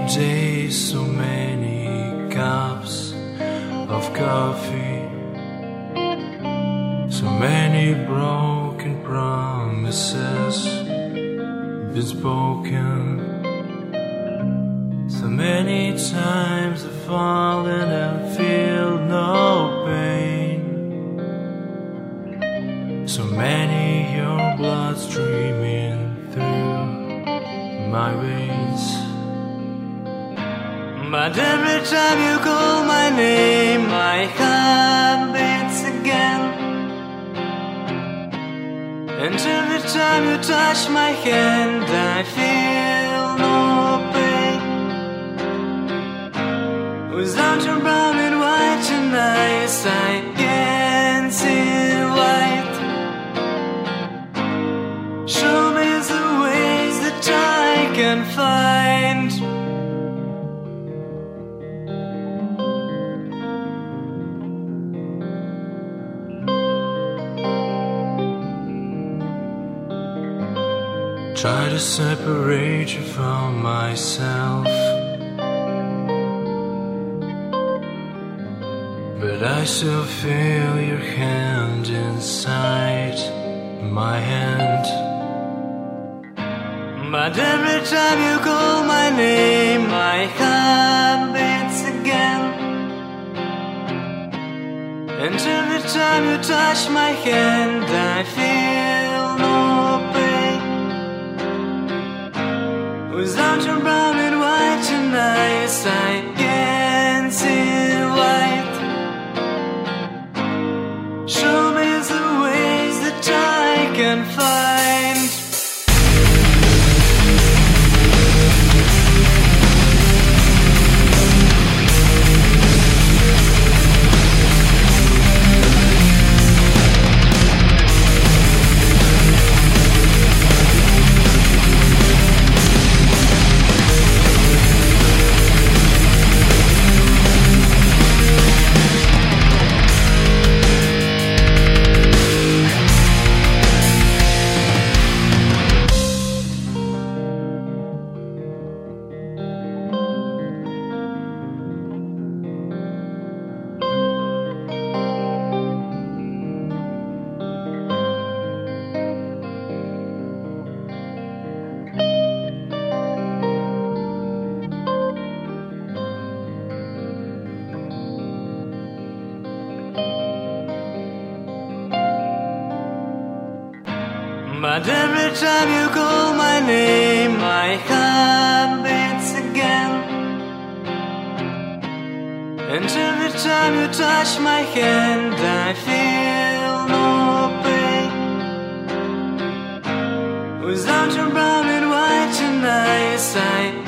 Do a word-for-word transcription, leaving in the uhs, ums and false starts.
days, so many cups of coffee, so many broken promises been spoken, so many times I've fallen and feel no pain, so many your blood streaming through my veins. But every time you call my name, my heart beats again. And every time you touch my hand, I feel no pain. Without your brown and white and eyes, I can't see light. Show me the ways that I can find. Try to separate you from myself, but I still feel your hand inside my hand. But every time you call my name, my heart beats again. And every time you touch my hand, I feel no pain. Without your brown and white and eyes, I can't see light. Show me the ways that I can find. But every time you call my name, my heart beats again. And every time you touch my hand, I feel no pain. Without your brown and white and eyes, I